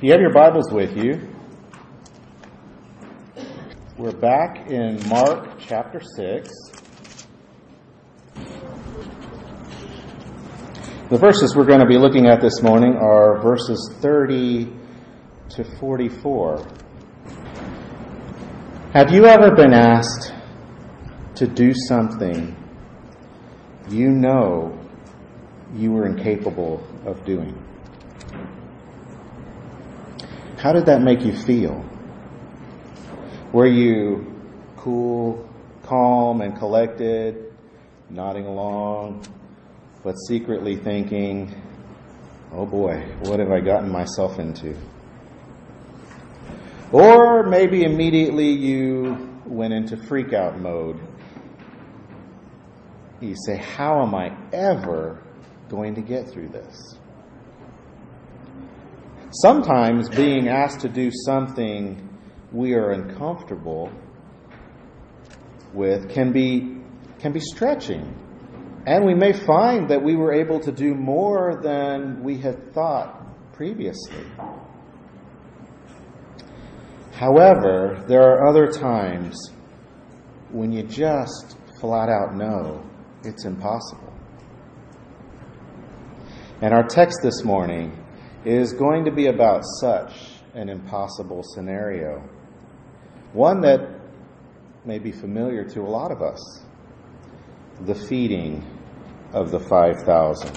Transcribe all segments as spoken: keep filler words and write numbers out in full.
you have your Bibles with you, we're back in Mark chapter six. The verses we're going to be looking at this morning are verses thirty to forty-four. Have you ever been asked to do something you know you were incapable of doing? How did that make you feel? Were you cool, calm, and collected, nodding along, but secretly thinking, oh boy, what have I gotten myself into? Or maybe immediately you went into freak-out mode. You say, how am I ever going to get through this? Sometimes being asked to do something we are uncomfortable with can be can be stretching. And we may find that we were able to do more than we had thought previously. However, there are other times when you just flat out know it's impossible. And our text this morning is going to be about such an impossible scenario. One that may be familiar to a lot of us. The feeding of the five thousand.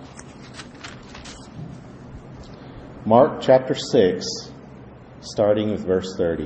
Mark chapter six, starting with verse thirty.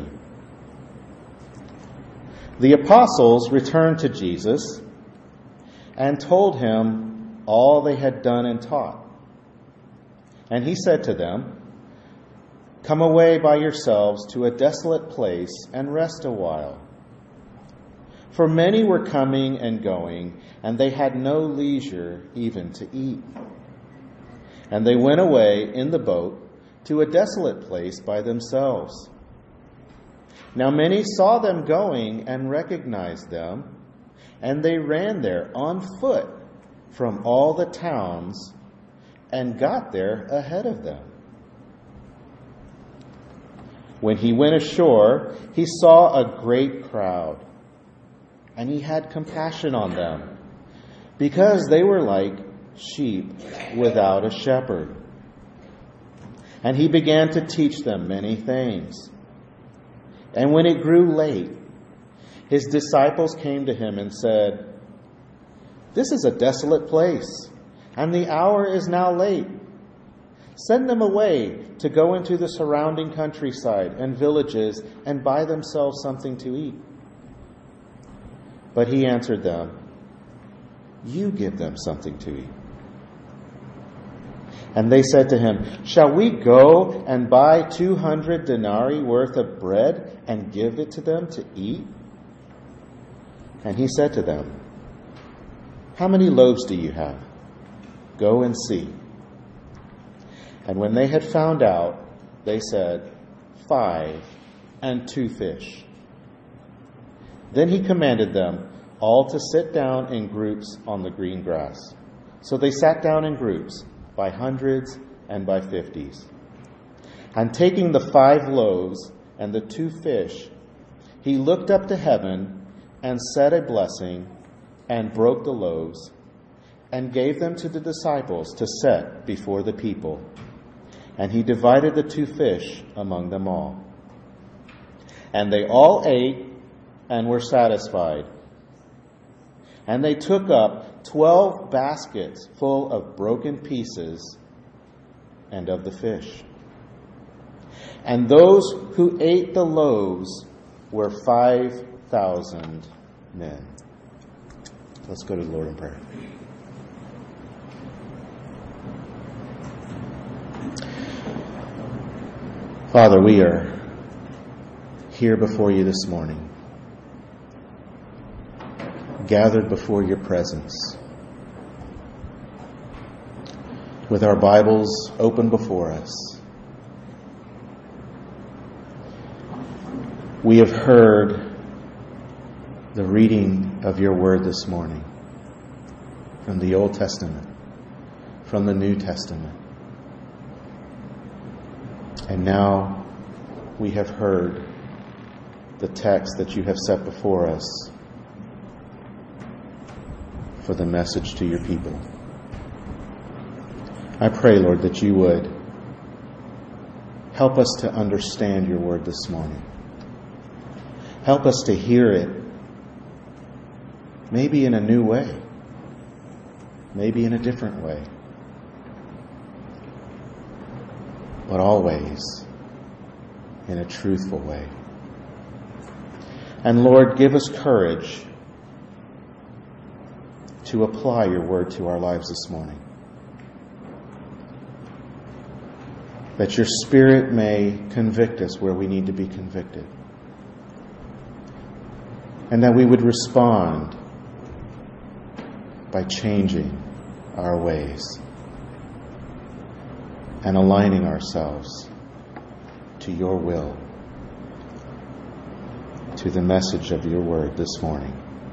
The apostles returned to Jesus and told him all they had done and taught. And he said to them, come away by yourselves to a desolate place and rest a while. For many were coming and going, and they had no leisure even to eat. And they went away in the boat to a desolate place by themselves. Now many saw them going and recognized them, and they ran there on foot from all the towns and got there ahead of them. When he went ashore, he saw a great crowd, and he had compassion on them, because they were like sheep without a shepherd. And he began to teach them many things. And when it grew late, his disciples came to him and said, this is a desolate place, and the hour is now late. Send them away to go into the surrounding countryside and villages and buy themselves something to eat. But he answered them, you give them something to eat. And they said to him, shall we go and buy two hundred denarii worth of bread and give it to them to eat? And he said to them, how many loaves do you have? Go and see. And when they had found out, they said, five and two fish. Then he commanded them all to sit down in groups on the green grass. So they sat down in groups, by hundreds and by fifties. And taking the five loaves and the two fish, he looked up to heaven and said a blessing and broke the loaves and gave them to the disciples to set before the people. And he divided the two fish among them all. And they all ate and were satisfied. And they took up twelve baskets full of broken pieces and of the fish. And those who ate the loaves were five thousand men. Let's go to the Lord in prayer. Father, we are here before you this morning, gathered before your presence, with our Bibles open before us. We have heard the reading of your word this morning from the Old Testament, from the New Testament. And now we have heard the text that you have set before us for the message to your people. I pray, Lord, that you would help us to understand your word this morning. Help us to hear it, maybe in a new way, maybe in a different way, but always in a truthful way. And Lord, give us courage to apply your word to our lives this morning. That your Spirit may convict us where we need to be convicted. And that we would respond by changing our ways and aligning ourselves to your will, to the message of your word this morning.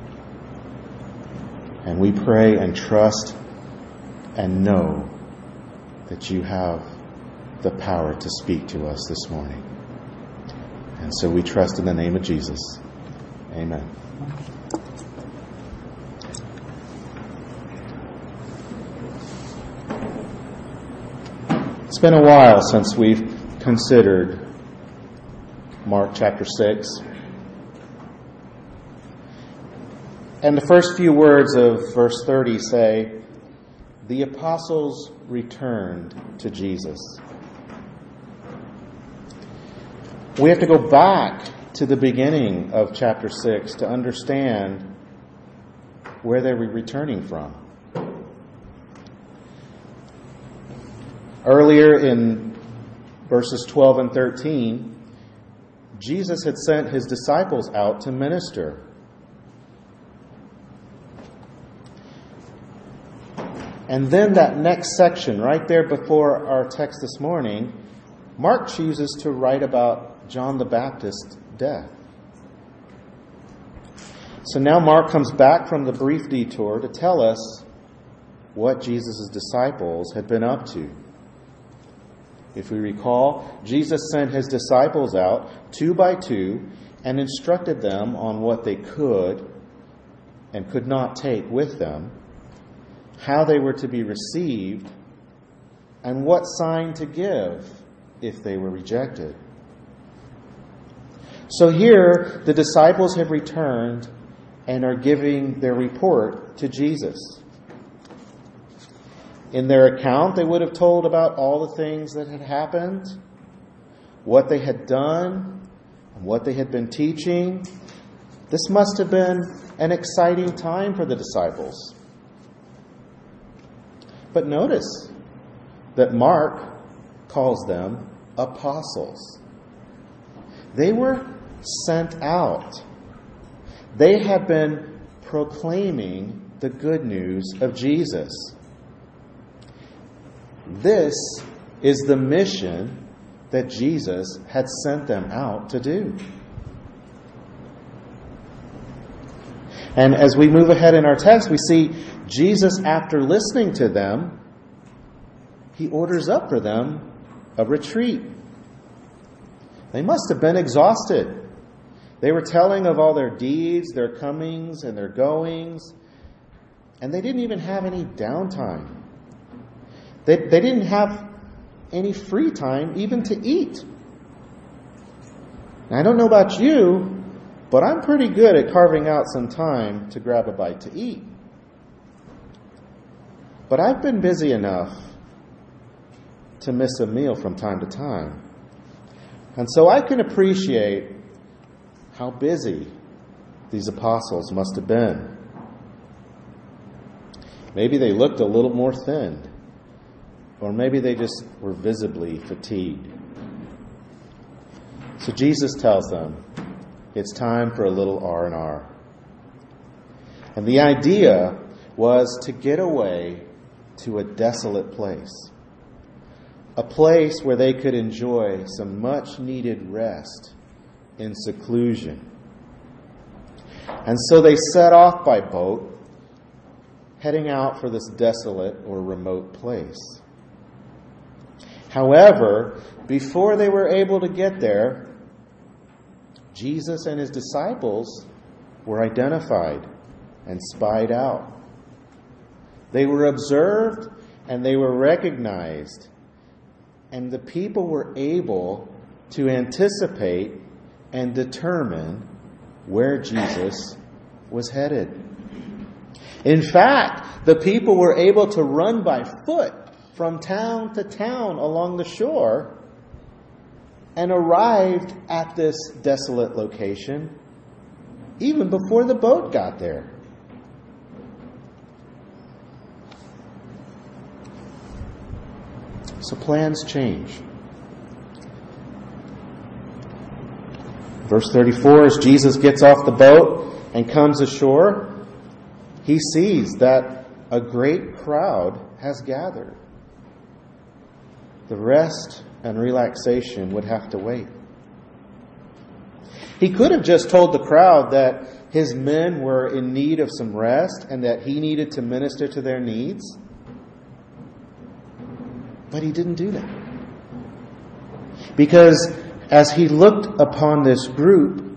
And we pray and trust and know that you have the power to speak to us this morning. And so we trust in the name of Jesus. Amen. It's been a while since we've considered Mark chapter six. And the first few words of verse thirty say, "The apostles returned to Jesus." We have to go back to the beginning of chapter six to understand where they were returning from. Earlier in verses twelve and thirteen, Jesus had sent his disciples out to minister. And then that next section, right there before our text this morning, Mark chooses to write about John the Baptist's death. So now Mark comes back from the brief detour to tell us what Jesus' disciples had been up to. If we recall, Jesus sent his disciples out two by two and instructed them on what they could and could not take with them, how they were to be received, and what sign to give if they were rejected. So here, the disciples have returned and are giving their report to Jesus. In their account, they would have told about all the things that had happened, what they had done, and what they had been teaching. This must have been an exciting time for the disciples. But notice that Mark calls them apostles. They were sent out. They had been proclaiming the good news of Jesus. This is the mission that Jesus had sent them out to do. And as we move ahead in our text, we see Jesus, after listening to them, he orders up for them a retreat. They must have been exhausted. They were telling of all their deeds, their comings, and their goings, and they didn't even have any downtime. They, they didn't have any free time even to eat. Now, I don't know about you, but I'm pretty good at carving out some time to grab a bite to eat. But I've been busy enough to miss a meal from time to time. And so I can appreciate how busy these apostles must have been. Maybe they looked a little more thinned, or maybe they just were visibly fatigued. So Jesus tells them it's time for a little R and R. And the idea was to get away to a desolate place. A place where they could enjoy some much needed rest in seclusion. And so they set off by boat, heading out for this desolate or remote place. However, before they were able to get there, Jesus and his disciples were identified and spied out. They were observed and they were recognized. And the people were able to anticipate and determine where Jesus was headed. In fact, the people were able to run by foot from town to town along the shore and arrived at this desolate location even before the boat got there. So plans change. Verse thirty-four, as Jesus gets off the boat and comes ashore, he sees that a great crowd has gathered. The rest and relaxation would have to wait. He could have just told the crowd that his men were in need of some rest and that he needed to minister to their needs. But he didn't do that. Because as he looked upon this group,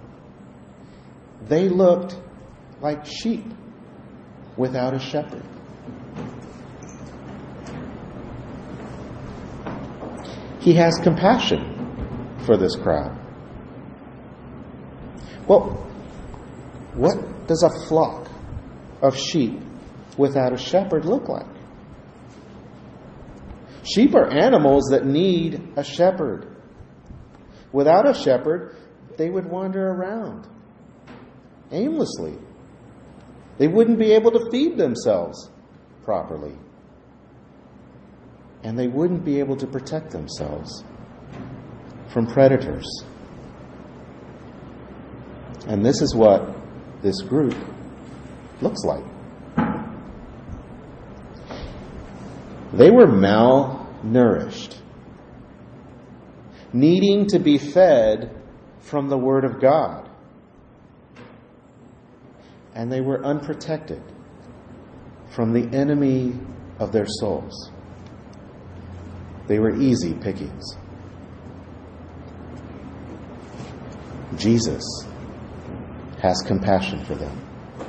they looked like sheep without a shepherd. He has compassion for this crowd. Well, what does a flock of sheep without a shepherd look like? Sheep are animals that need a shepherd. Without a shepherd, they would wander around aimlessly. They wouldn't be able to feed themselves properly. And they wouldn't be able to protect themselves from predators. And this is what this group looks like. They were malnourished, needing to be fed from the Word of God. And they were unprotected from the enemy of their souls. They were easy pickings. Jesus has compassion for them.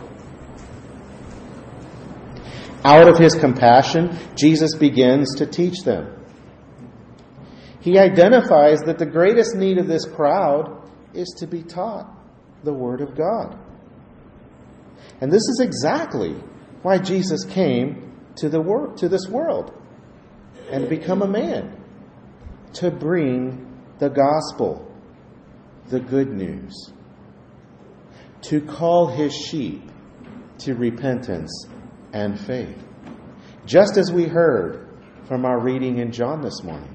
Out of his compassion, Jesus begins to teach them. He identifies that the greatest need of this crowd is to be taught the Word of God. And this is exactly why Jesus came to the wor- to this world and become a man, to bring the gospel, the good news, to call his sheep to repentance and faith. Just as we heard from our reading in John this morning,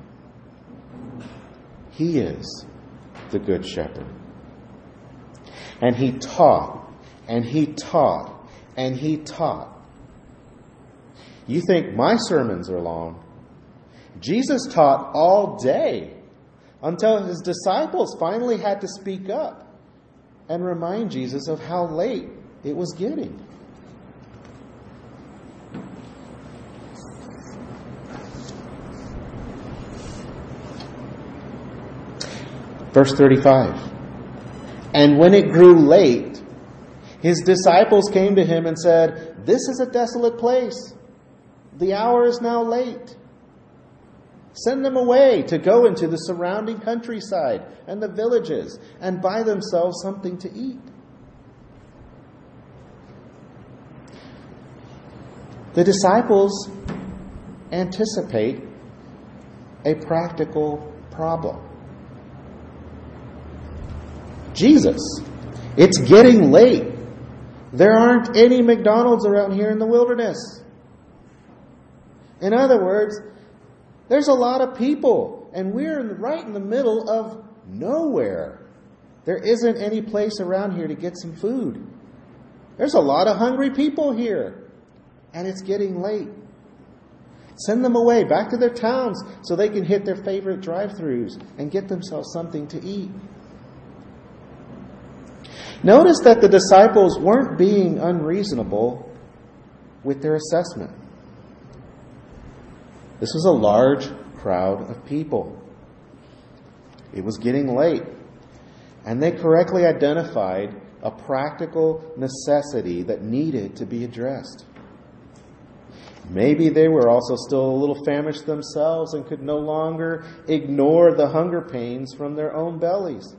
he is the good shepherd. And he taught, and he taught, and he taught. You think my sermons are long? Jesus taught all day until his disciples finally had to speak up and remind Jesus of how late it was getting. Verse thirty-five. And when it grew late, his disciples came to him and said, "This is a desolate place. The hour is now late. Send them away to go into the surrounding countryside and the villages and buy themselves something to eat." The disciples anticipate a practical problem. Jesus, it's getting late. There aren't any McDonald's around here in the wilderness. In other words, there's a lot of people, and we're right in the middle of nowhere. There isn't any place around here to get some food. There's a lot of hungry people here, and it's getting late. Send them away back to their towns so they can hit their favorite drive-thrus and get themselves something to eat. Notice that the disciples weren't being unreasonable with their assessment. This was a large crowd of people. It was getting late, and they correctly identified a practical necessity that needed to be addressed. Maybe they were also still a little famished themselves and could no longer ignore the hunger pains from their own bellies.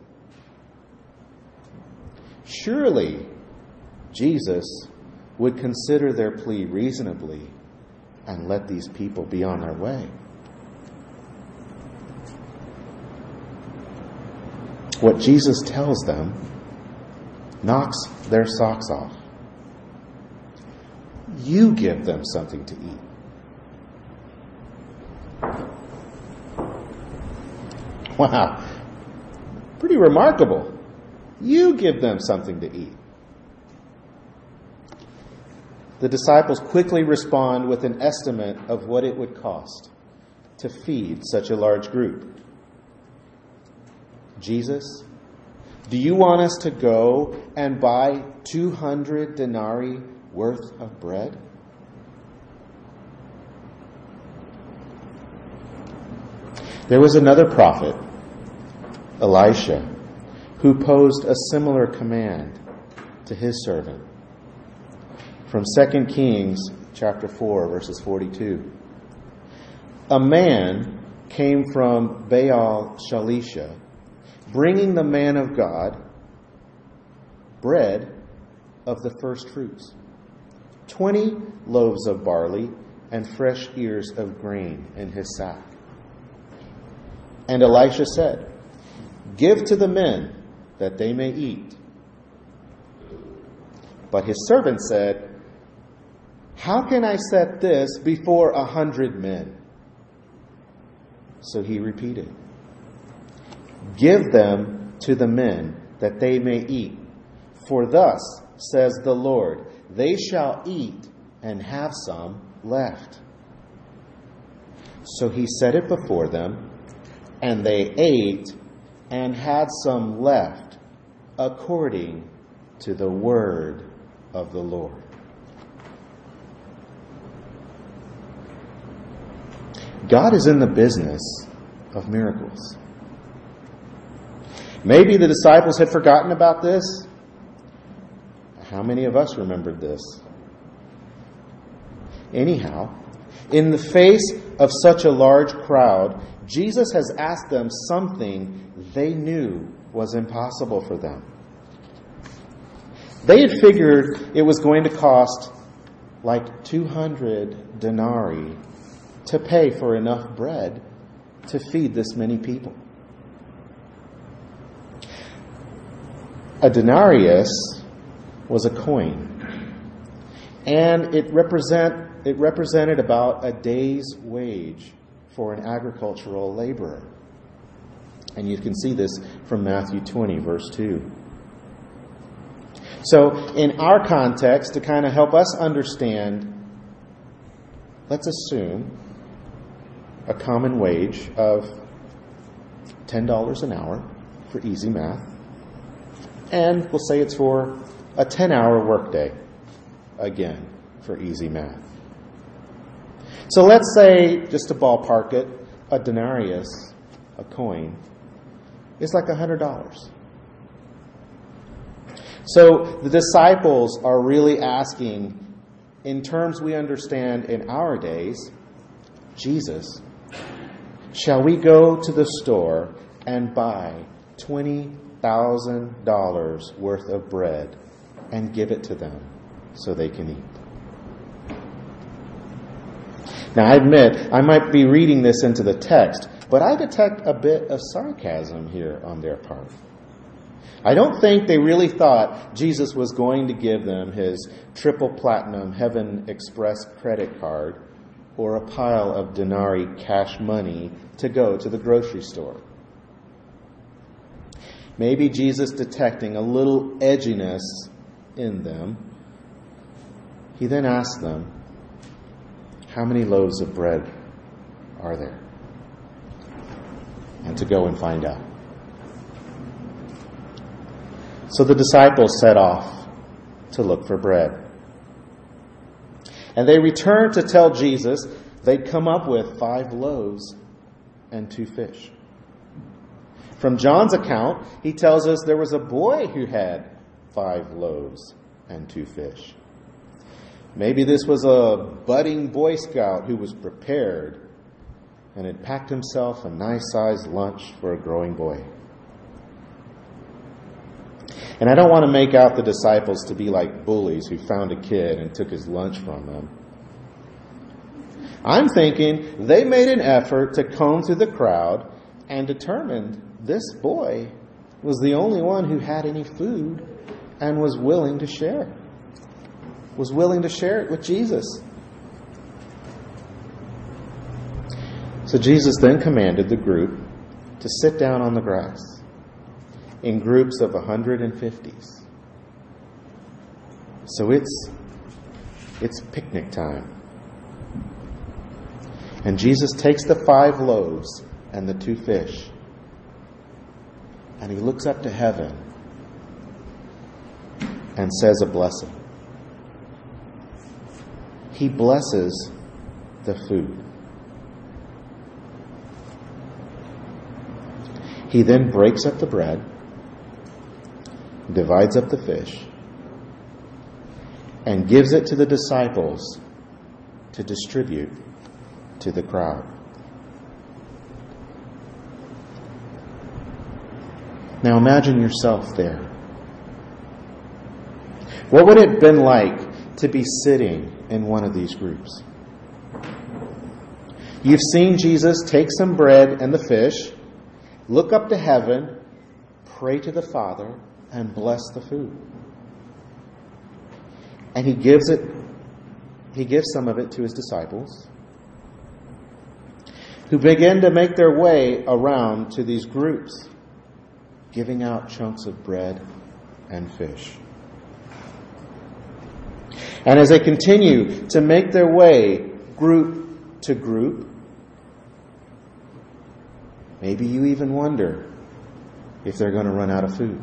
Surely, Jesus would consider their plea reasonably and let these people be on their way. What Jesus tells them knocks their socks off. You give them something to eat. Wow. Pretty remarkable. You give them something to eat. The disciples quickly respond with an estimate of what it would cost to feed such a large group. Jesus, do you want us to go and buy two hundred denarii worth of bread? There was another prophet, Elisha, who posed a similar command to his servant. From Second Kings chapter four, verses forty-two. A man came from Baal Shalisha, bringing the man of God bread of the first fruits, twenty loaves of barley and fresh ears of grain in his sack. And Elisha said, "Give to the men that they may eat." But his servant said, "How can I set this before a hundred men?" So he repeated, "Give them to the men that they may eat. For thus says the Lord, they shall eat and have some left." So he set it before them, and they ate and had some left, according to the word of the Lord. God is in the business of miracles. Maybe the disciples had forgotten about this. How many of us remembered this? Anyhow, in the face of such a large crowd, Jesus has asked them something they knew was impossible for them. They had figured it was going to cost like two hundred denarii to pay for enough bread to feed this many people. A denarius was a coin, and it represent it represented about a day's wage for an agricultural laborer. And you can see this from Matthew twenty, verse two. So, in our context, to kind of help us understand, let's assume a common wage of ten dollars an hour for easy math. And we'll say it's for a ten-hour workday, again, for easy math. So let's say, just to ballpark it, a denarius, a coin, is like one hundred dollars. So the disciples are really asking, in terms we understand in our days, Jesus, shall we go to the store and buy twenty thousand dollars worth of bread and give it to them so they can eat? Now, I admit, I might be reading this into the text, but I detect a bit of sarcasm here on their part. I don't think they really thought Jesus was going to give them his triple platinum Heaven Express credit card or a pile of denarii cash money to go to the grocery store. Maybe Jesus, detecting a little edginess in them, he then asked them, "How many loaves of bread are there?" And to go and find out. So the disciples set off to look for bread. And they returned to tell Jesus they'd come up with five loaves and two fish. From John's account, he tells us there was a boy who had five loaves and two fish. Maybe this was a budding Boy Scout who was prepared and had packed himself a nice-sized lunch for a growing boy. And I don't want to make out the disciples to be like bullies who found a kid and took his lunch from them. I'm thinking they made an effort to comb through the crowd and determined this boy was the only one who had any food and was willing to share. Was willing to share it with Jesus. So Jesus then commanded the group to sit down on the grass in groups of one hundred fifty. So it's it's picnic time. And Jesus takes the five loaves and the two fish, and he looks up to heaven and says a blessing. He blesses the food. He then breaks up the bread, divides up the fish, and gives it to the disciples to distribute to the crowd. Now imagine yourself there. What would it have been like to be sitting in one of these groups? You've seen Jesus take some bread and the fish, look up to heaven, pray to the Father, and bless the food. And he gives it, he gives some of it to his disciples, who begin to make their way around to these groups, giving out chunks of bread and fish. And as they continue to make their way group to group, maybe you even wonder if they're going to run out of food.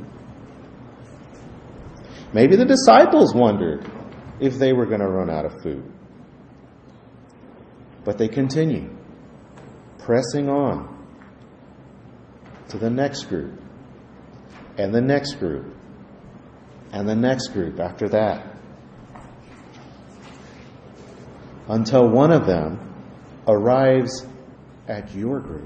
Maybe the disciples wondered if they were going to run out of food. But they continue, pressing on to the next group, and the next group, and the next group after that, until one of them arrives at your group.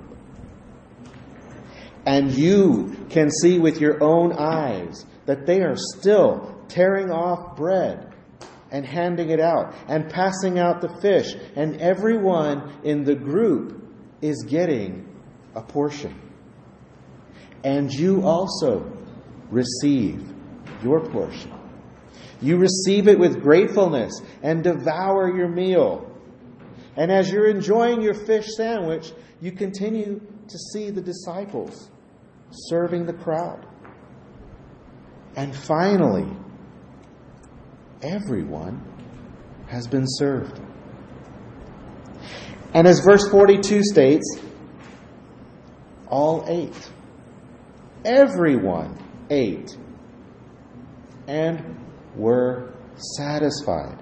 And you can see with your own eyes that they are still tearing off bread and handing it out and passing out the fish. And everyone in the group is getting a portion. And you also receive your portion. You receive it with gratefulness and devour your meal. And as you're enjoying your fish sandwich, you continue to see the disciples serving the crowd. And finally, everyone has been served. And as verse forty-two states, all ate. Everyone ate and were satisfied.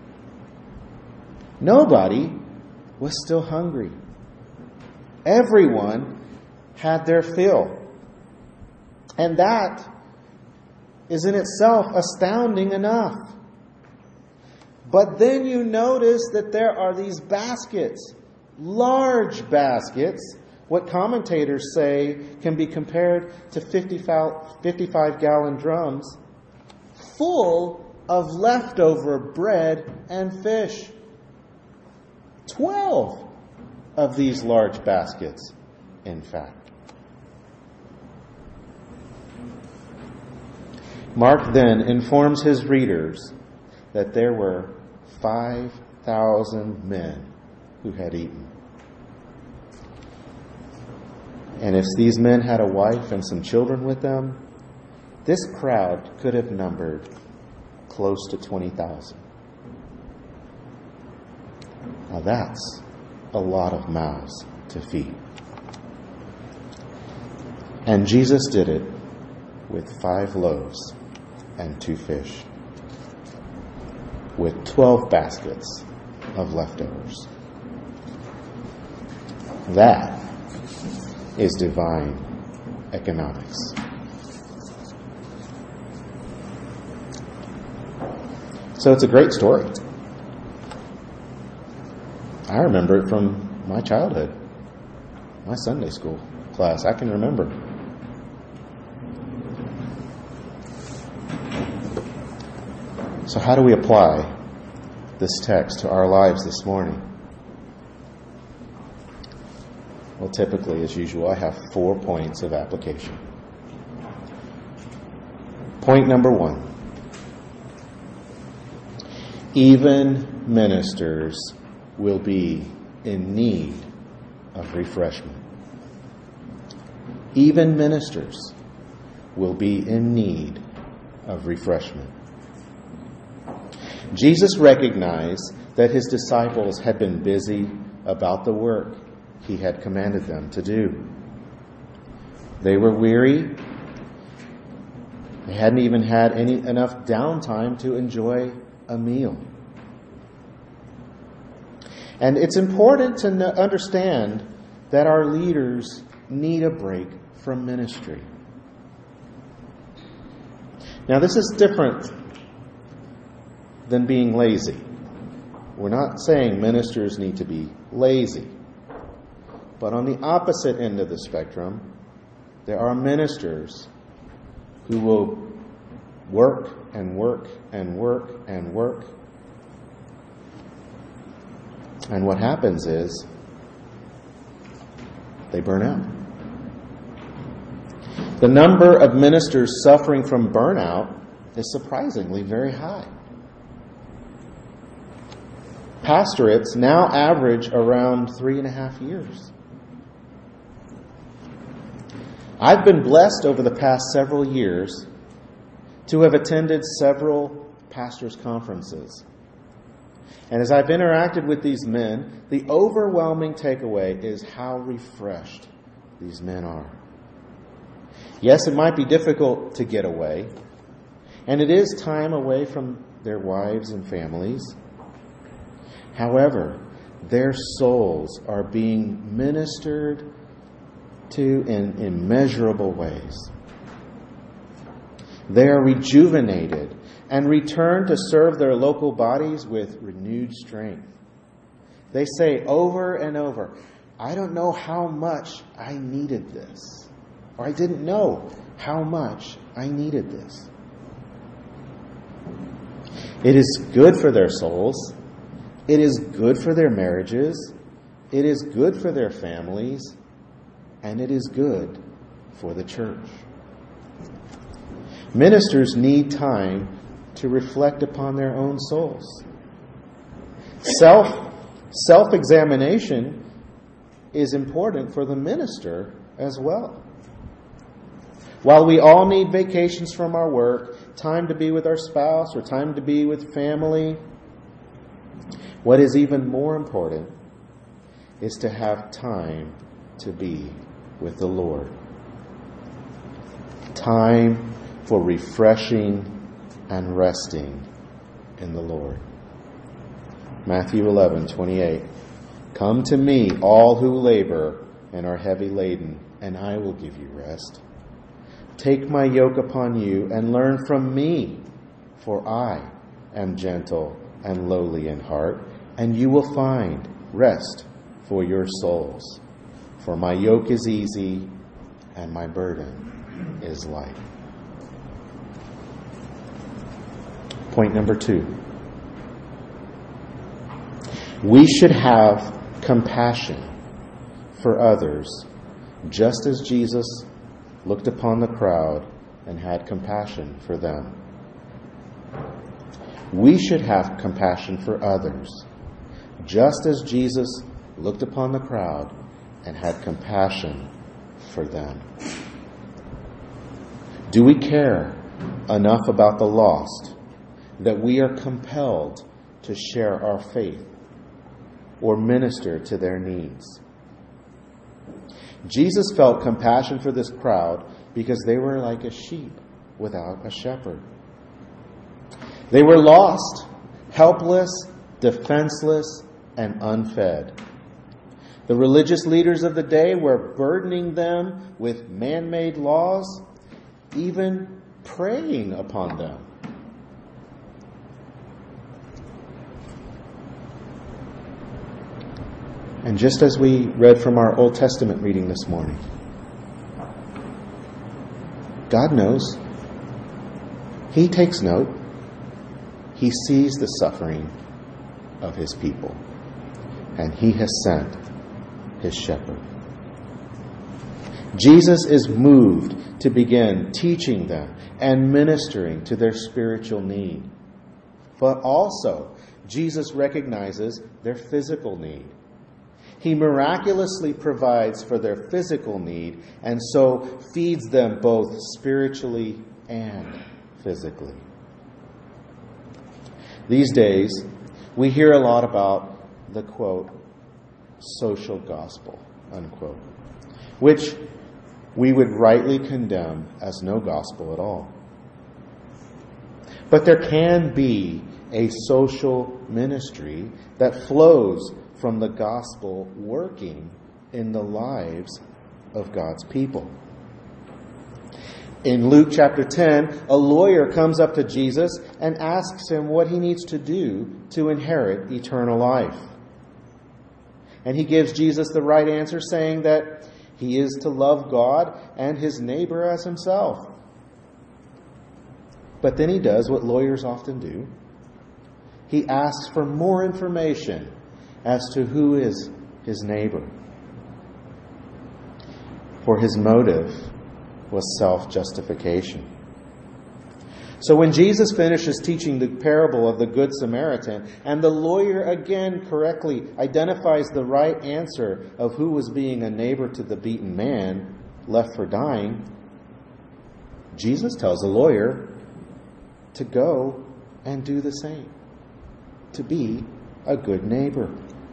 Nobody was still hungry. Everyone had their fill. And that is in itself astounding enough. But then you notice that there are these baskets, large baskets, what commentators say can be compared to fifty-five gallon drums, full of leftover bread and fish. Twelve of these large baskets, in fact. Mark then informs his readers that there were five thousand men who had eaten. And if these men had a wife and some children with them, this crowd could have numbered close to twenty thousand. Now that's a lot of mouths to feed. And Jesus did it with five loaves and two fish, with twelve baskets of leftovers. That is divine economics. So it's a great story. I remember it from my childhood, my Sunday school class. I can remember. So how do we apply this text to our lives this morning? Well, typically, as usual, I have four points of application. Point number one. Even ministers will be in need of refreshment. Even ministers will be in need of refreshment. Jesus recognized that his disciples had been busy about the work he had commanded them to do. They were weary. They hadn't even had any enough downtime to enjoy a meal. And it's important to understand that our leaders need a break from ministry. Now, this is different than being lazy. We're not saying ministers need to be lazy. But on the opposite end of the spectrum, there are ministers who will work and work and work and work. And what happens is they burn out. The number of ministers suffering from burnout is surprisingly very high. Pastorates now average around three and a half years. I've been blessed over the past several years to have attended several pastors' conferences. And as I've interacted with these men, the overwhelming takeaway is how refreshed these men are. Yes, it might be difficult to get away, and it is time away from their wives and families. However, their souls are being ministered to in immeasurable ways. They are rejuvenated and return to serve their local bodies with renewed strength. They say over and over, I don't know how much I needed this. Or I didn't know how much I needed this. It is good for their souls. It is good for their marriages. It is good for their families. And it is good for the church. Ministers need time to reflect upon their own souls. Self, self-examination is important for the minister as well. While we all need vacations from our work, time to be with our spouse, or time to be with family, what is even more important is to have time to be with the Lord. Time for refreshing and resting in the Lord. Matthew eleven twenty-eight. Come to me, all who labor and are heavy laden, and I will give you rest. Take my yoke upon you and learn from me, for I am gentle and lowly in heart, and you will find rest for your souls. For my yoke is easy and my burden is light. Point number two. We should have compassion for others, just as Jesus looked upon the crowd and had compassion for them. We should have compassion for others, just as Jesus looked upon the crowd and had compassion for them. Do we care enough about the lost that we are compelled to share our faith or minister to their needs? Jesus felt compassion for this crowd because they were like a sheep without a shepherd. They were lost, helpless, defenseless, and unfed. The religious leaders of the day were burdening them with man-made laws, even preying upon them. And just as we read from our Old Testament reading this morning, God knows. He takes note. He sees the suffering of His people. And He has sent His shepherd. Jesus is moved to begin teaching them and ministering to their spiritual need. But also, Jesus recognizes their physical need. He miraculously provides for their physical need and so feeds them both spiritually and physically. These days, we hear a lot about the, quote, social gospel, unquote, which we would rightly condemn as no gospel at all. But there can be a social ministry that flows from the gospel working in the lives of God's people. In Luke chapter ten, a lawyer comes up to Jesus and asks him what he needs to do to inherit eternal life. And he gives Jesus the right answer, saying that he is to love God and his neighbor as himself. But then he does what lawyers often do. He asks for more information as to who is his neighbor. For his motive was self-justification. So when Jesus finishes teaching the parable of the Good Samaritan, and the lawyer again correctly identifies the right answer of who was being a neighbor to the beaten man left for dying, Jesus tells the lawyer to go and do the same, to be a good neighbor.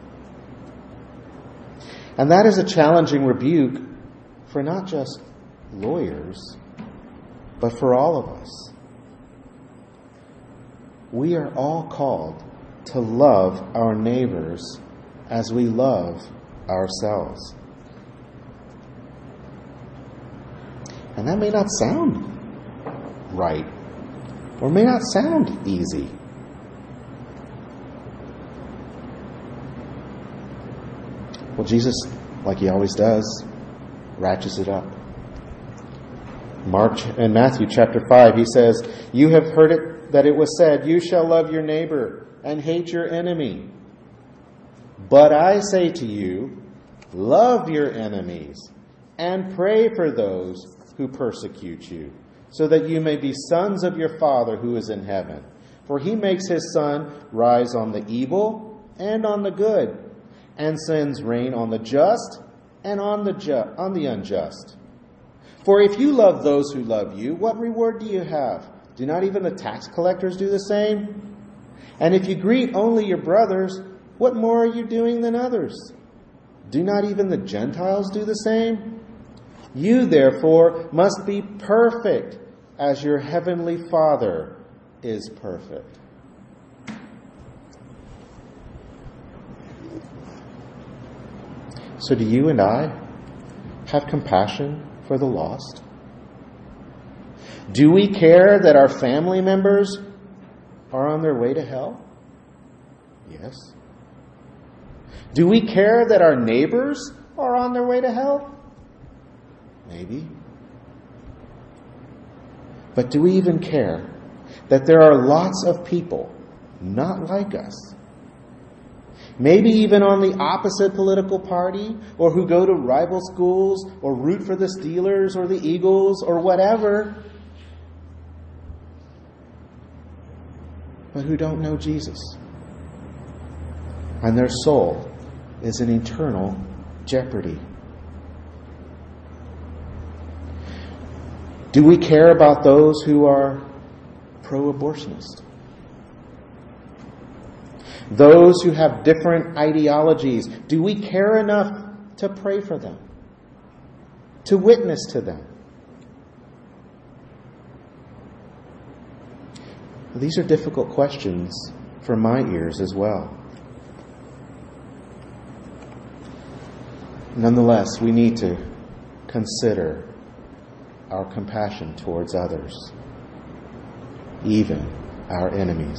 And that is a challenging rebuke for not just lawyers, but for all of us. We are all called to love our neighbors as we love ourselves. And that may not sound right, or may not sound easy. Well, Jesus, like he always does, ratchets it up. Mark and Matthew chapter five, he says, "You have heard it that it was said, 'You shall love your neighbor and hate your enemy.' But I say to you, love your enemies and pray for those who persecute you, so that you may be sons of your Father who is in heaven. For he makes his sun rise on the evil and on the good, and sends rain on the just and on the ju- on the unjust. For if you love those who love you, what reward do you have? Do not even the tax collectors do the same? And if you greet only your brothers, what more are you doing than others? Do not even the Gentiles do the same? You, therefore, must be perfect as your heavenly Father is perfect." So do you and I have compassion for the lost? Do we care that our family members are on their way to hell? Yes. Do we care that our neighbors are on their way to hell? Maybe. But do we even care that there are lots of people not like us, maybe even on the opposite political party, or who go to rival schools, or root for the Steelers or the Eagles or whatever, but who don't know Jesus, and their soul is in eternal jeopardy? Do we care about those who are pro-abortionist? Those who have different ideologies, do we care enough to pray for them, to witness to them? These are difficult questions for my ears as well. Nonetheless, we need to consider our compassion towards others, even our enemies.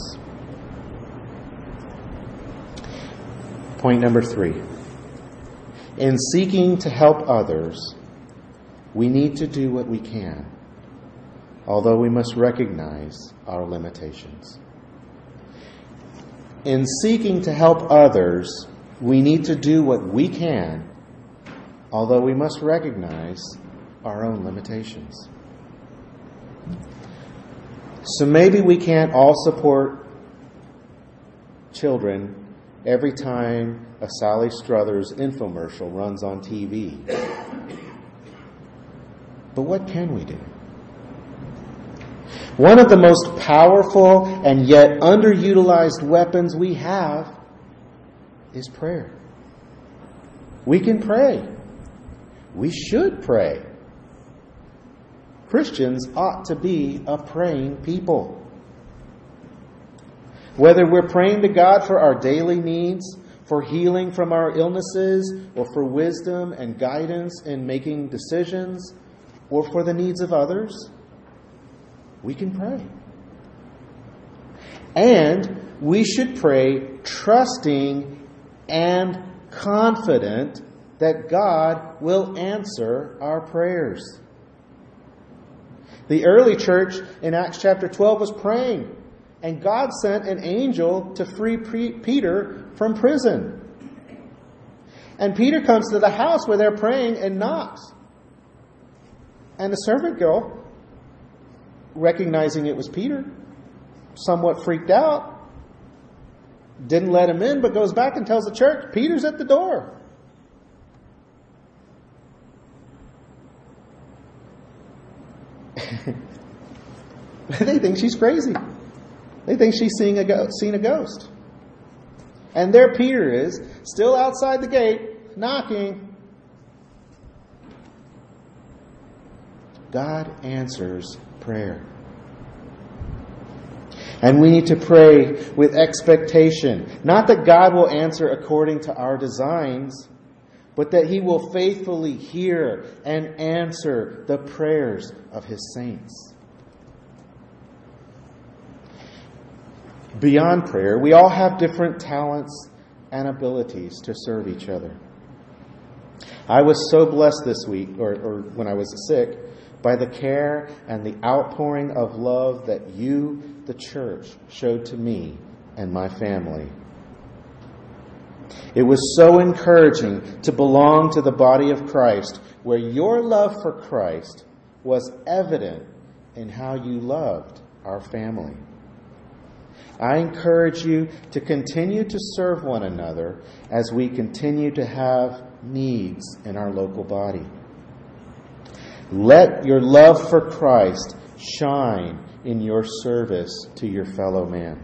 Point number three. In seeking to help others, we need to do what we can, although we must recognize our limitations. In seeking to help others, we need to do what we can, although we must recognize our own limitations. So maybe we can't all support children every time a Sally Struthers infomercial runs on T V. But what can we do? One of the most powerful and yet underutilized weapons we have is prayer. We can pray. We should pray. Christians ought to be a praying people. Whether we're praying to God for our daily needs, for healing from our illnesses, or for wisdom and guidance in making decisions, or for the needs of others, we can pray. And we should pray trusting and confident that God will answer our prayers. The early church in Acts chapter twelve was praying, and God sent an angel to free Peter from prison. And Peter comes to the house where they're praying and knocks. And the servant girl, recognizing it was Peter, somewhat freaked out, didn't let him in, but goes back and tells the church, Peter's at the door. They think she's crazy. They think she's seeing a go- seen a ghost. And there Peter is, still outside the gate, knocking. God answers prayer. And we need to pray with expectation. Not that God will answer according to our designs, but that He will faithfully hear and answer the prayers of His saints. Beyond prayer, we all have different talents and abilities to serve each other. I was so blessed this week, or, or when I was sick, by the care and the outpouring of love that you, the church, showed to me and my family. It was so encouraging to belong to the body of Christ, where your love for Christ was evident in how you loved our family. I encourage you to continue to serve one another as we continue to have needs in our local body. Let your love for Christ shine in your service to your fellow man,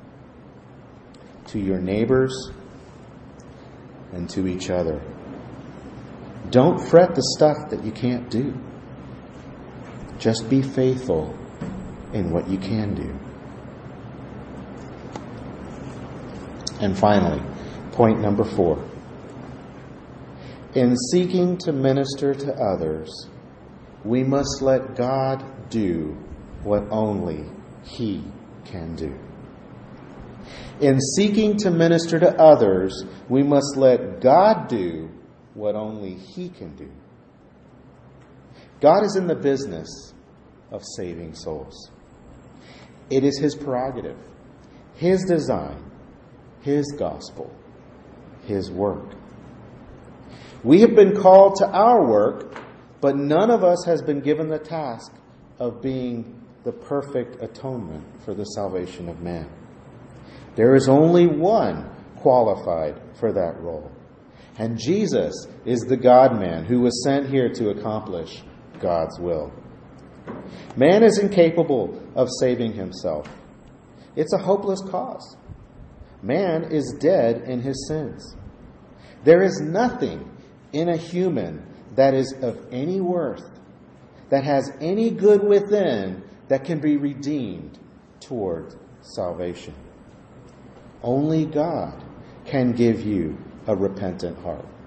to your neighbors, and to each other. Don't fret the stuff that you can't do. Just be faithful in what you can do. And finally, point number four. In seeking to minister to others, we must let God do what only He can do. In seeking to minister to others, we must let God do what only He can do. God is in the business of saving souls. It is His prerogative, His design, His gospel, His work. We have been called to our work, but none of us has been given the task of being the perfect atonement for the salvation of man. There is only one qualified for that role. And Jesus is the God-man who was sent here to accomplish God's will. Man is incapable of saving himself. It's a hopeless cause. Man is dead in his sins. There is nothing in a human that is of any worth, that has any good within, that can be redeemed toward salvation. Only God can give you a repentant heart.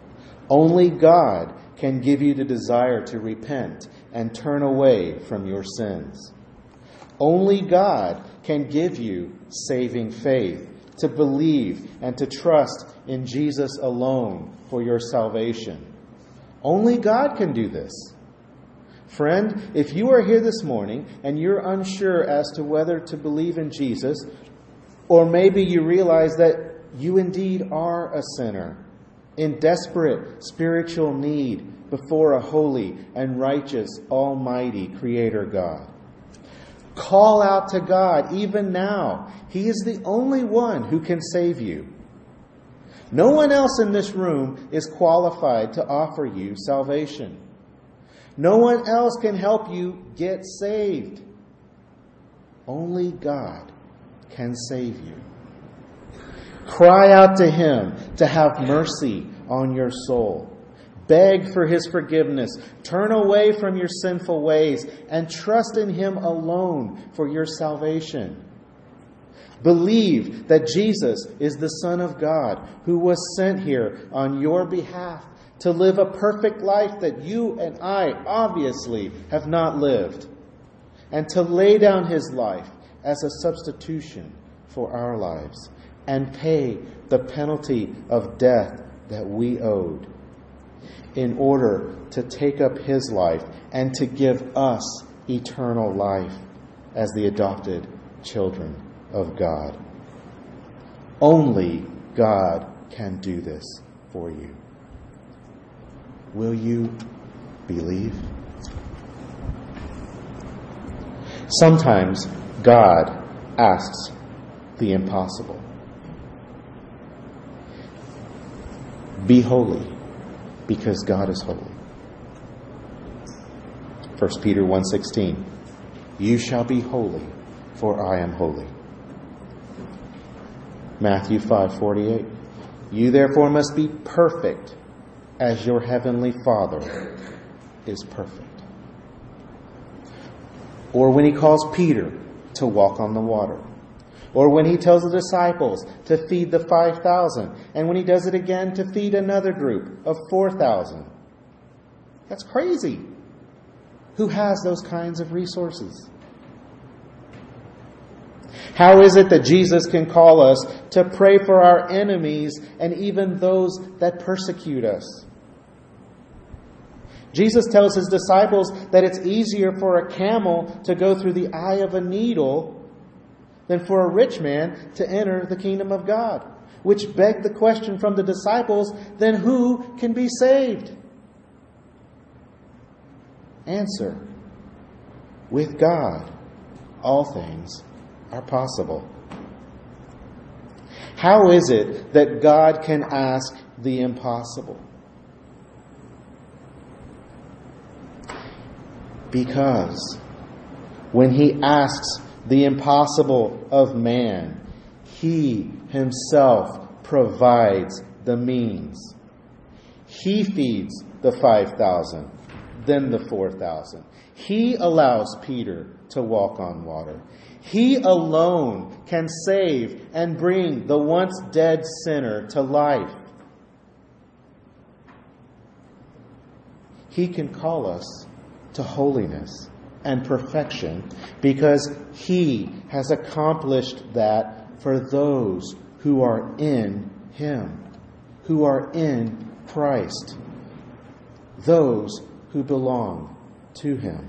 Only God can give you the desire to repent and turn away from your sins. Only God can give you saving faith, to believe and to trust in Jesus alone for your salvation. Only God can do this. Friend, if you are here this morning and you're unsure as to whether to believe in Jesus, or maybe you realize that you indeed are a sinner, in desperate spiritual need before a holy and righteous, almighty Creator God, call out to God even now. He is the only one who can save you. No one else in this room is qualified to offer you salvation. No one else can help you get saved. Only God can save you. Cry out to Him to have mercy on your soul. Beg for His forgiveness. Turn away from your sinful ways and trust in Him alone for your salvation. Believe that Jesus is the Son of God who was sent here on your behalf to live a perfect life that you and I obviously have not lived, and to lay down His life as a substitution for our lives and pay the penalty of death that we owed, in order to take up His life and to give us eternal life as the adopted children of God. Only God can do this for you. Will you believe? Sometimes God asks the impossible. Be holy, because God is holy. First Peter one sixteen. You shall be holy, for I am holy. Matthew five forty-eight. You therefore must be perfect, as your heavenly Father is perfect. Or when He calls Peter to walk on the water. Or when He tells the disciples to feed the five thousand. And when He does it again to feed another group of four thousand. That's crazy. Who has those kinds of resources? How is it that Jesus can call us to pray for our enemies and even those that persecute us? Jesus tells His disciples that it's easier for a camel to go through the eye of a needle than for a rich man to enter the kingdom of God. Which begged the question from the disciples, then who can be saved? Answer: with God, all things are possible. How is it that God can ask the impossible? Because when He asks the impossible of man, He Himself provides the means. He feeds the five thousand, then the four thousand. He allows Peter to walk on water. He alone can save and bring the once dead sinner to life. He can call us to holiness and perfection because He has accomplished that for those who are in Him, who are in Christ, those who belong to Him.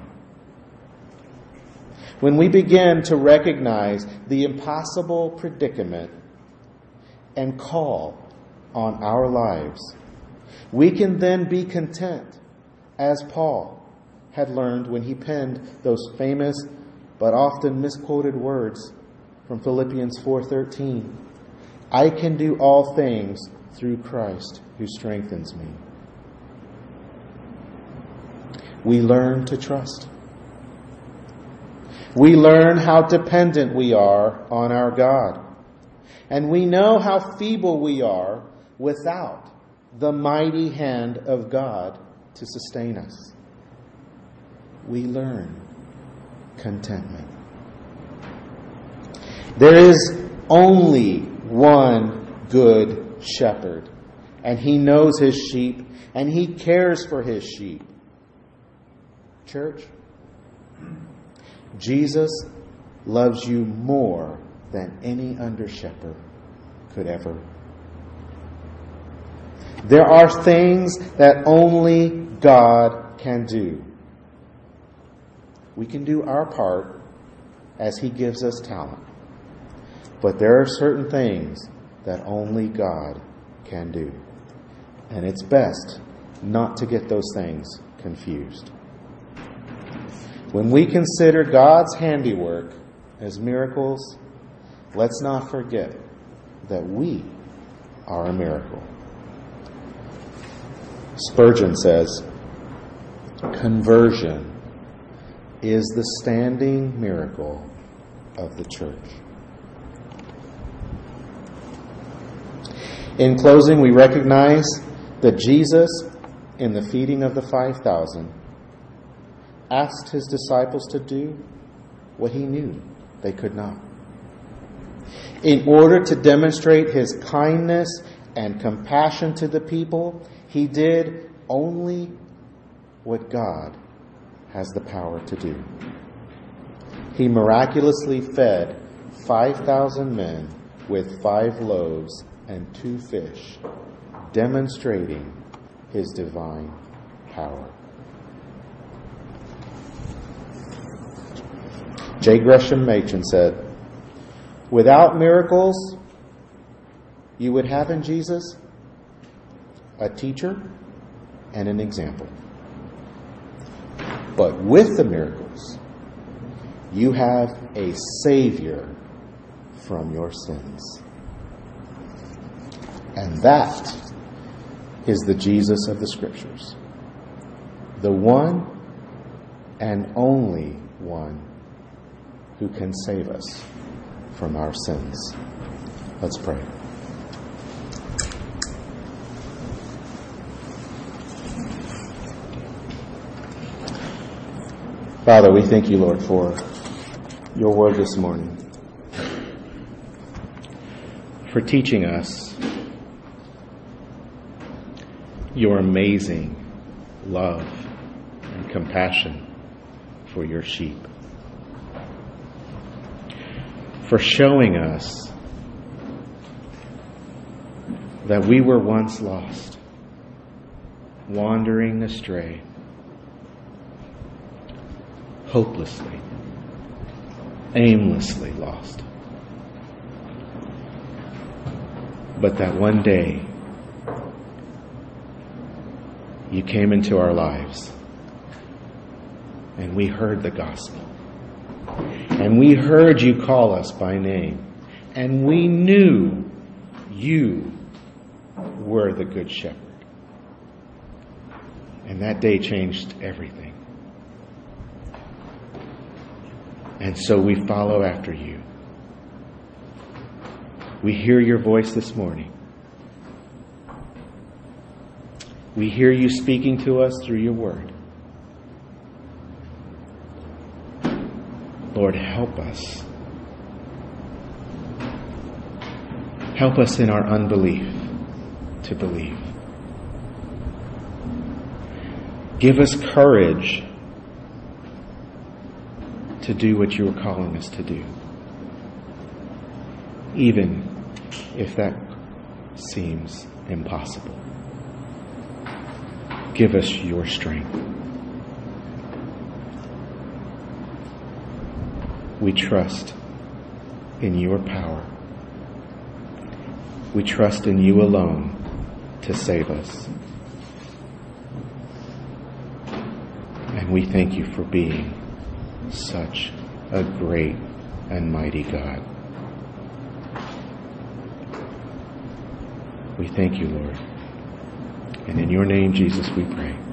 When we begin to recognize the impossible predicament and call on our lives, we can then be content, as Paul had learned when he penned those famous but often misquoted words from Philippians four thirteen. I can do all things through Christ who strengthens me. We learn to trust. We learn how dependent we are on our God. And we know how feeble we are without the mighty hand of God to sustain us. We learn contentment. There is only one good shepherd, and He knows His sheep, and He cares for His sheep. Church, Jesus loves you more than any under-shepherd could ever. There are things that only God can do. We can do our part as He gives us talent. But there are certain things that only God can do. And it's best not to get those things confused. When we consider God's handiwork as miracles, let's not forget that we are a miracle. Spurgeon says, conversion is the standing miracle of the church. In closing, we recognize that Jesus, in the feeding of the five thousand, asked His disciples to do what He knew they could not. In order to demonstrate His kindness and compassion to the people, He did only what God has the power to do. He miraculously fed five thousand men with five loaves and two fish, demonstrating His divine power. J. Gresham Machen said, without miracles, you would have in Jesus a teacher and an example. But with the miracles, you have a Savior from your sins. And that is the Jesus of the Scriptures. The one and only one who can save us from our sins. Let's pray. Father, we thank you, Lord, for your word this morning, for teaching us your amazing love and compassion for your sheep, for showing us that we were once lost, wandering astray, hopelessly, aimlessly lost. But that one day you came into our lives and we heard the gospel. And we heard you call us by name. And we knew you were the Good Shepherd. And that day changed everything. And so we follow after you. We hear your voice this morning. We hear you speaking to us through your word. Lord, help us. Help us in our unbelief to believe. Give us courage to do what you are calling us to do, even if that seems impossible. Give us your strength. We trust in your power. We trust in you alone to save us. And we thank you for being such a great and mighty God. We thank you, Lord. And in your name, Jesus, we pray.